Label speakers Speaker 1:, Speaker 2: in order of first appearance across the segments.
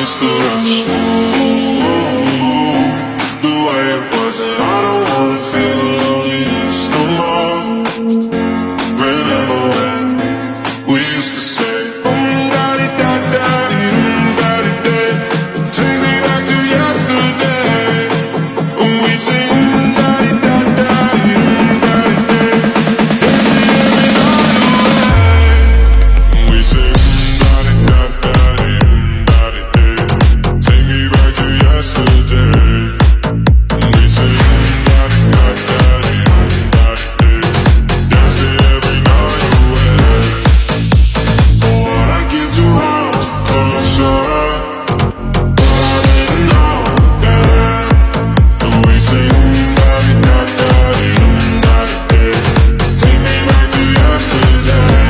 Speaker 1: miss the rush. Ooh, the way it was, and I don't wanna feel the loneliness no more. Remember when we used to say, da-di-da-da, da-di-da. Take me back to yesterday. We sing da-di-da-da, da-di-da. Dancing every night away. We sing da-di-da-da, da-di-da. Take me back to yesterday. We sing da-di-da-da, da-di-da. Dancing every night away. What I give to hold you closer, but I didn't know that. And we sing da-di-da-da, da-di-da. Take me back to yesterday.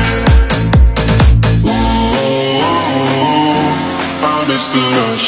Speaker 1: Ooh, I miss the rush.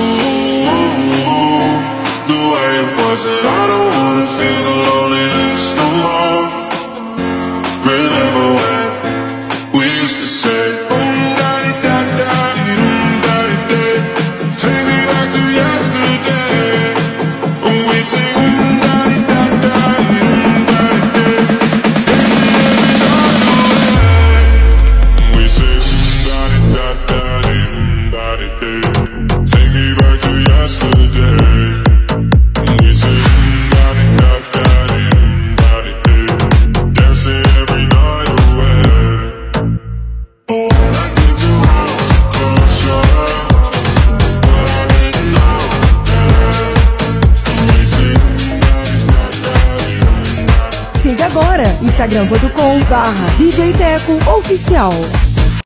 Speaker 1: Ooh, the way it was, and I don't wanna feel the loneliness no more. Remember when we used to say, da-di-da-da, da-di-da. Take me back to yesterday. We sing da-di-da-da, da-di-da. Dancing every night away. We sing da-di-da-da, da-di-da. Take me back to yesterday. We sing da-di-da-da, da-di-da. Dancing every night away. Oh, I need to hold you closer, but I didn't know that. We sing da-di-da-da, da-di-da.
Speaker 2: Siga agora instagram.com/DJ Teco Oficial.